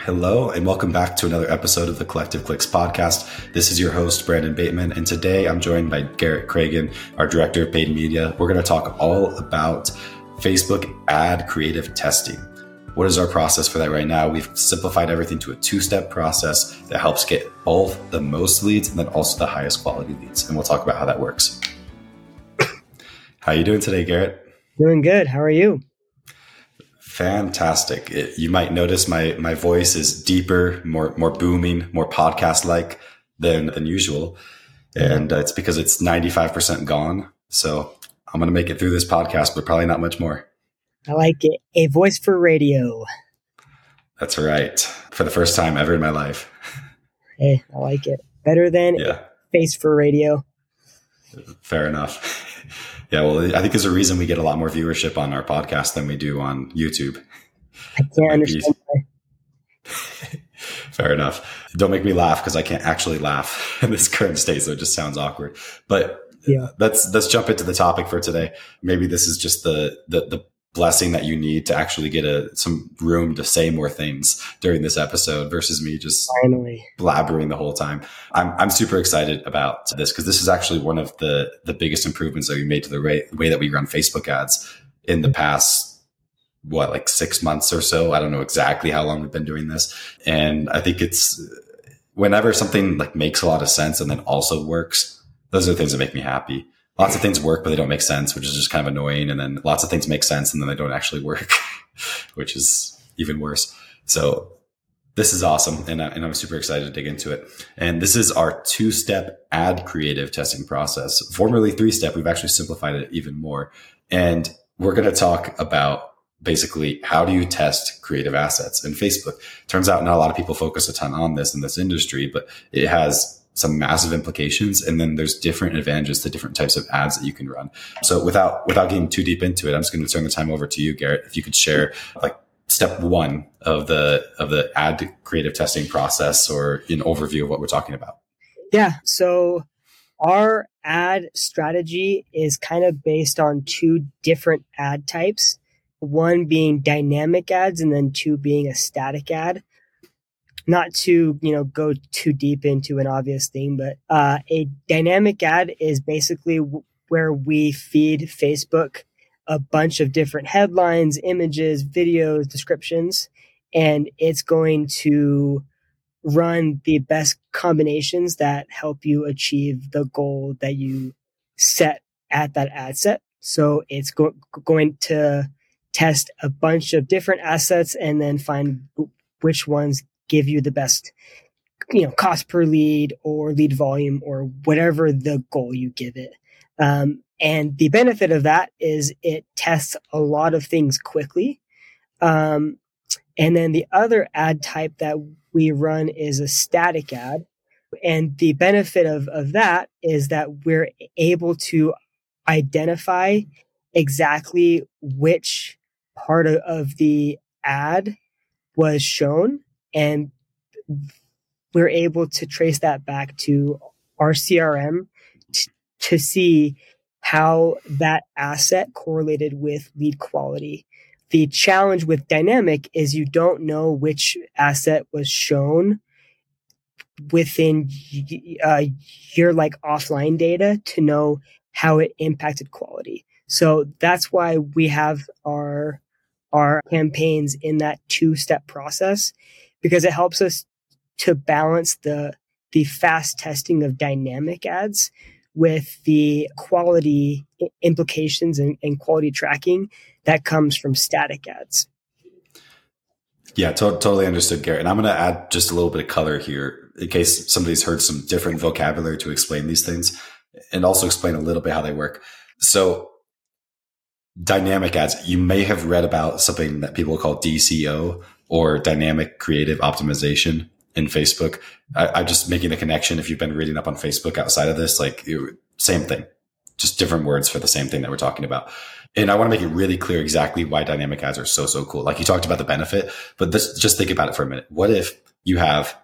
Hello, and welcome back to another episode of the Collective Clicks podcast. This is your host, Brandon Bateman, and today I'm joined by Garrett Cragen, our director of paid media. We're going to talk all about Facebook ad creative testing. What is our process for that right now? We've simplified everything to a two-step process that helps get both the most leads and then also the highest quality leads. And we'll talk about how that works. How are you doing today, Garrett? Doing good. How are you? Fantastic. You might notice my voice is deeper, more booming, more podcast-like than usual. And it's because it's 95% gone. So I'm going to make it through this podcast, but probably not much more. I like it. A voice for radio. That's right. For the first time ever in my life. Hey, I like it. Better than a face for radio. Fair enough. Yeah, well, I think there's a reason we get a lot more viewership on our podcast than we do on YouTube. I can't understand why. Fair enough. Don't make me laugh because I can't actually laugh in this current state, so it just sounds awkward. But yeah, let's jump into the topic for today. Maybe this is just the blessing that you need to actually get some room to say more things during this episode versus me just finally blabbering the whole time. I'm super excited about this because this is actually one of the biggest improvements that we made to the way that we run Facebook ads in the past, like 6 months or so. I don't know exactly how long we've been doing this. And I think it's whenever something like makes a lot of sense and then also works, those are the things that make me happy. Lots of things work, but they don't make sense, which is just kind of annoying. And then lots of things make sense and then they don't actually work, which is even worse. So this is awesome. And I'm super excited to dig into it. And this is our 2-step ad creative testing process. Formerly 3-step. We've actually simplified it even more. And we're going to talk about basically how do you test creative assets in Facebook. Turns out not a lot of people focus a ton on this in this industry, but it has some massive implications. And then there's different advantages to different types of ads that you can run. So without getting too deep into it, I'm just going to turn the time over to you, Garrett. If you could share like step 1 of the ad creative testing process or an overview of what we're talking about. Yeah. So our ad strategy is kind of based on 2 different ad types, one being dynamic ads and then 2 being a static ad. Not to, go too deep into an obvious thing, but a dynamic ad is basically where we feed Facebook a bunch of different headlines, images, videos, descriptions, and it's going to run the best combinations that help you achieve the goal that you set at that ad set. So it's going to test a bunch of different assets and then find which ones give you the best, cost per lead or lead volume or whatever the goal you give it. And the benefit of that is it tests a lot of things quickly. And then the other ad type that we run is a static ad. And the benefit of that is that we're able to identify exactly which part of the ad was shown. And we're able to trace that back to our CRM to see how that asset correlated with lead quality. The challenge with dynamic is you don't know which asset was shown within your like offline data to know how it impacted quality. So that's why we have our campaigns in that 2-step process, because it helps us to balance the fast testing of dynamic ads with the quality implications and quality tracking that comes from static ads. Yeah, totally understood, Garrett. And I'm going to add just a little bit of color here in case somebody's heard some different vocabulary to explain these things and also explain a little bit how they work. So dynamic ads, you may have read about something that people call DCO or dynamic creative optimization in Facebook. I'm just making the connection. If you've been reading up on Facebook outside of this, same thing, just different words for the same thing that we're talking about. And I want to make it really clear exactly why dynamic ads are so cool. Like you talked about the benefit, but just think about it for a minute. What if you have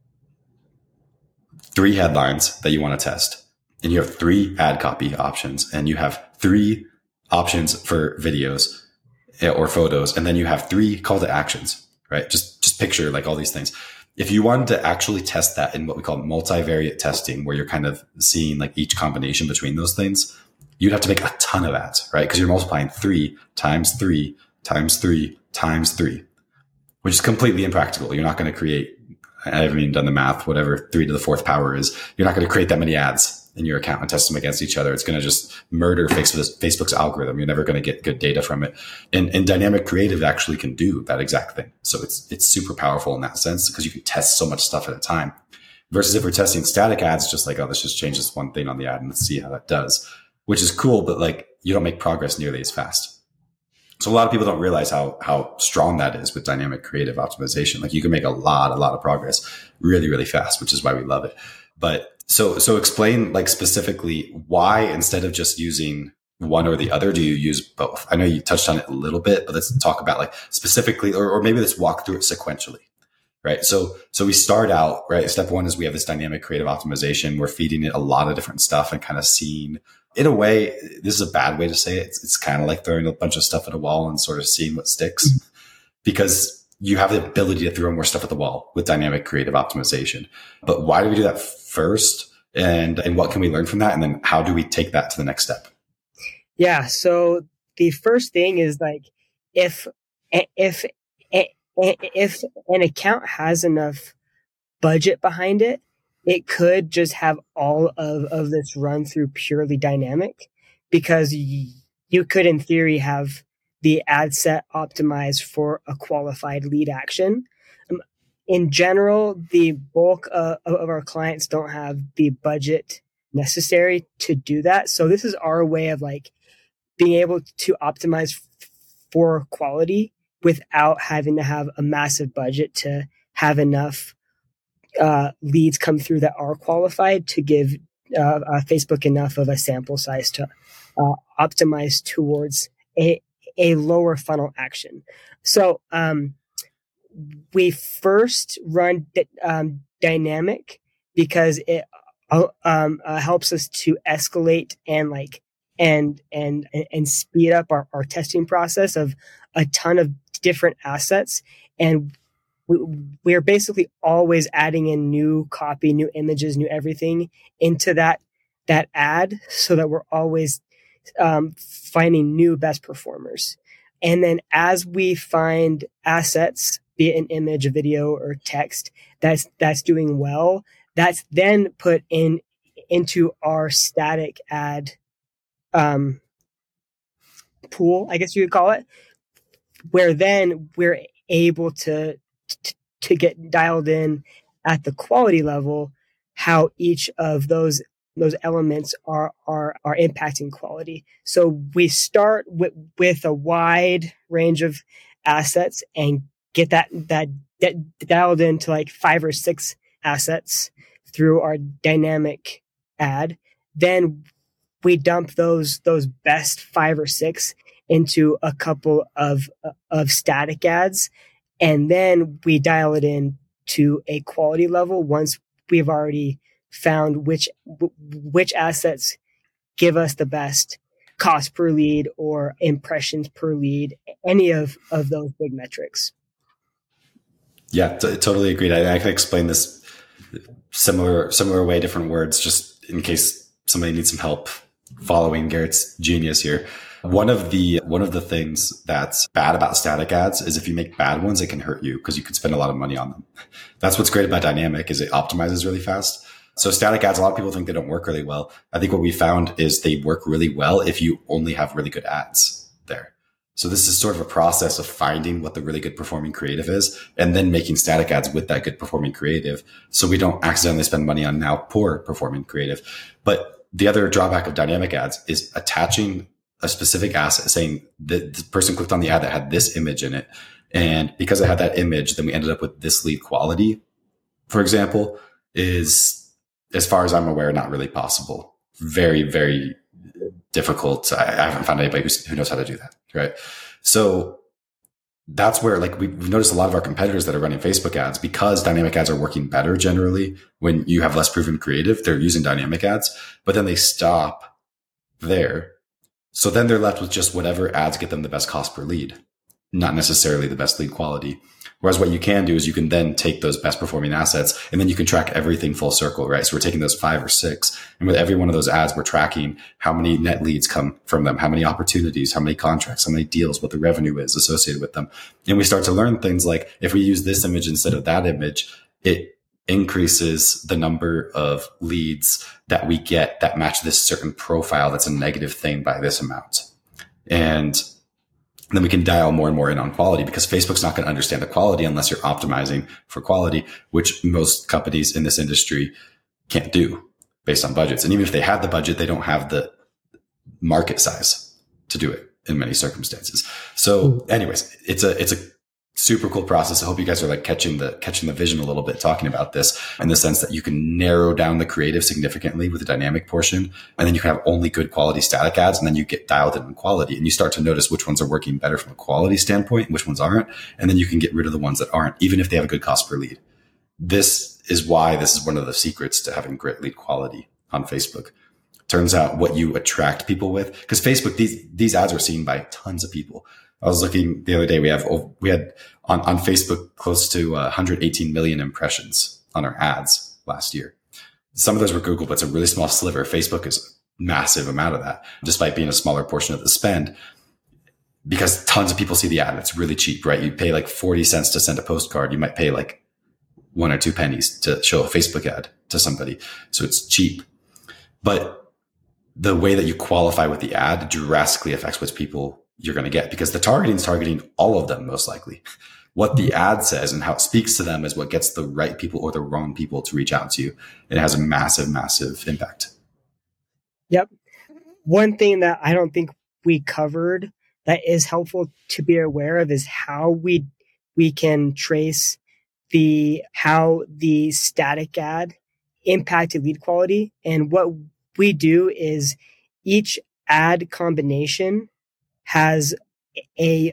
3 headlines that you want to test and you have 3 ad copy options and you have 3 options for videos or photos, and then you have 3 call to actions. right? Just picture like all these things. If you wanted to actually test that in what we call multivariate testing, where you're kind of seeing like each combination between those things, you'd have to make a ton of ads, right? Because you're multiplying 3 times 3 times 3 times 3, which is completely impractical. You're not going to create, I haven't even done the math, whatever 3 to the 4th power is. You're not going to create that many ads in your account and test them against each other. It's going to just murder Facebook's algorithm. You're never going to get good data from it. And dynamic creative actually can do that exact thing. So it's super powerful in that sense because you can test so much stuff at a time. Versus if we're testing static ads, just like, oh, let's just change this one thing on the ad and let's see how that does, which is cool, but like you don't make progress nearly as fast. So a lot of people don't realize how strong that is with dynamic creative optimization. Like you can make a lot of progress really, really fast, which is why we love it. But so explain like specifically why instead of just using one or the other, do you use both? I know you touched on it a little bit, but let's talk about like specifically, or maybe let's walk through it sequentially, right? So we start out, right? Step one is we have this dynamic creative optimization. We're feeding it a lot of different stuff and kind of seeing, in a way, this is a bad way to say it. It's kind of like throwing a bunch of stuff at a wall and sort of seeing what sticks, because you have the ability to throw more stuff at the wall with dynamic creative optimization. But why do we do that first? And what can we learn from that? And then how do we take that to the next step? Yeah. So the first thing is like, if an account has enough budget behind it, it could just have all of this run through purely dynamic, because you could in theory have the ad set optimized for a qualified lead action. In general, the bulk of our clients don't have the budget necessary to do that. So this is our way of like being able to optimize for quality without having to have a massive budget to have enough leads come through that are qualified to give Facebook enough of a sample size to optimize towards a lower funnel action. So we first run dynamic because it helps us to escalate and like and speed up our testing process of a ton of different assets. And we're basically always adding in new copy, new images, new everything into that ad, so that we're always finding new best performers. And then as we find assets, be it an image, a video, or text that's doing well, that's then put into our static ad pool, I guess you could call it, where then we're able to get dialed in at the quality level, how each of those elements are impacting quality. So we start with a wide range of assets and get that dialed into like 5 or 6 assets through our dynamic ad. Then we dump those best 5 or 6 into a couple of static ads, and then we dial it in to a quality level once we've already found which assets give us the best cost per lead or impressions per lead, any of those big metrics. Yeah, totally agreed. I can explain this similar way, different words, just in case somebody needs some help following Garrett's genius here. One of the things that's bad about static ads is if you make bad ones, it can hurt you because you could spend a lot of money on them. That's what's great about dynamic, is it optimizes really fast. So static ads, a lot of people think they don't work really well. I think what we found is they work really well if you only have really good ads there. So this is sort of a process of finding what the really good performing creative is and then making static ads with that good performing creative, so we don't accidentally spend money on now poor performing creative. But the other drawback of dynamic ads is attaching a specific asset, saying that the person clicked on the ad that had this image in it, and because it had that image, then we ended up with this lead quality, for example, is, as far as I'm aware, not really possible. Very, very difficult. I haven't found anybody who knows how to do that, right? So that's where, like, we've noticed a lot of our competitors that are running Facebook ads, because dynamic ads are working better generally when you have less proven creative, they're using dynamic ads, but then they stop there. So then they're left with just whatever ads get them the best cost per lead. not necessarily the best lead quality. Whereas what you can do is you can then take those best performing assets and then you can track everything full circle, right? So we're taking those 5 or 6, and with every one of those ads, we're tracking how many net leads come from them, how many opportunities, how many contracts, how many deals, what the revenue is associated with them. And we start to learn things like if we use this image instead of that image, it increases the number of leads that we get that match this certain profile that's a negative thing by this amount. And then we can dial more and more in on quality, because Facebook's not going to understand the quality unless you're optimizing for quality, which most companies in this industry can't do based on budgets. And even if they had the budget, they don't have the market size to do it in many circumstances. So anyways, it's a super cool process. I hope you guys are like catching the vision a little bit, talking about this in the sense that you can narrow down the creative significantly with the dynamic portion. And then you can have only good quality static ads. And then you get dialed in on quality, and you start to notice which ones are working better from a quality standpoint and which ones aren't. And then you can get rid of the ones that aren't, even if they have a good cost per lead. This is why this is one of the secrets to having great lead quality on Facebook. Turns out what you attract people with, because Facebook, these ads are seen by tons of people. I was looking the other day, we had on Facebook close to 118 million impressions on our ads last year. Some of those were Google, but it's a really small sliver. Facebook is a massive amount of that, despite being a smaller portion of the spend, because tons of people see the ad and it's really cheap, right? You pay like 40 cents to send a postcard. You might pay like 1 or 2 pennies to show a Facebook ad to somebody. So it's cheap. But the way that you qualify with the ad drastically affects which people you're going to get, because the targeting is targeting all of them, most likely. What the ad says and how it speaks to them is what gets the right people or the wrong people to reach out to you. It has a massive, massive impact. Yep. One thing that I don't think we covered that is helpful to be aware of is how we can trace how the static ad impacted lead quality. And what we do is each ad combination has a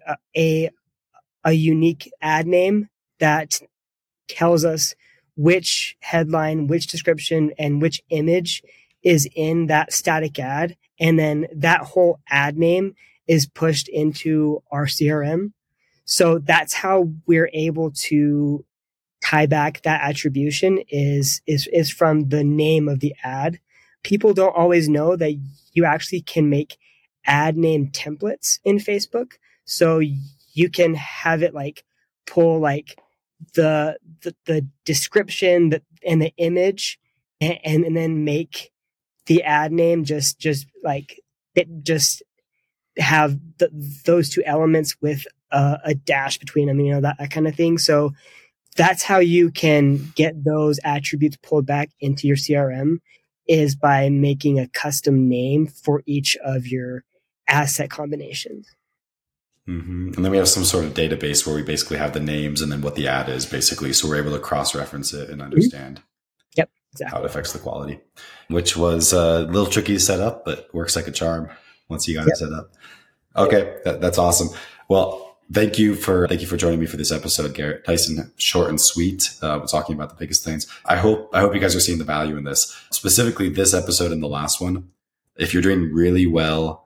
unique ad name that tells us which headline, which description, and which image is in that static ad. And then that whole ad name is pushed into our CRM. So that's how we're able to tie back that attribution is from the name of the ad. People don't always know that you actually can make ad name templates in Facebook. So you can have it like pull like the description and the image and then make the ad name just like it just have those 2 elements with a dash between them, that kind of thing. So that's how you can get those attributes pulled back into your CRM, is by making a custom name for each of your asset combinations. Mm-hmm. And then we have some sort of database where we basically have the names and then what the ad is, basically. So we're able to cross-reference it and understand Yep, exactly. how it affects the quality, which was a little tricky to set up, but works like a charm once you got it set up. Okay, that's awesome. Well, thank you for joining me for this episode, Garrett. Nice and short and sweet. We're talking about the biggest things. I hope you guys are seeing the value in this, specifically this episode and the last one. If you're doing really well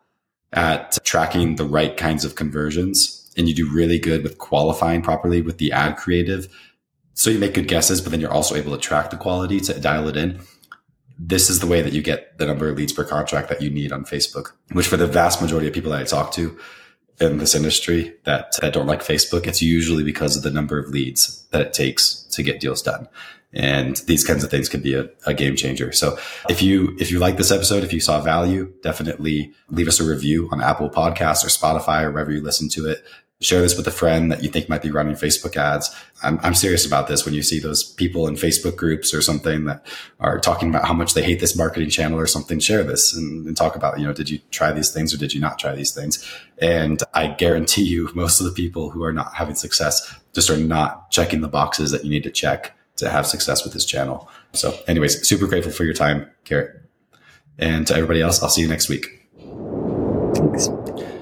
at tracking the right kinds of conversions and you do really good with qualifying properly with the ad creative, so you make good guesses, but then you're also able to track the quality to dial it in. This is the way that you get the number of leads per contract that you need on Facebook, which for the vast majority of people that I talk to in this industry that don't like Facebook, it's usually because of the number of leads that it takes to get deals done. And these kinds of things can be a game changer. So if you like this episode, if you saw value, definitely leave us a review on Apple Podcasts or Spotify or wherever you listen to it. Share this with a friend that you think might be running Facebook ads. I'm serious about this. When you see those people in Facebook groups or something that are talking about how much they hate this marketing channel or something, share this and talk about, did you try these things or did you not try these things? And I guarantee you most of the people who are not having success just are not checking the boxes that you need to check to have success with this channel. So anyways, super grateful for your time, Garrett. And to everybody else, I'll see you next week. Thanks.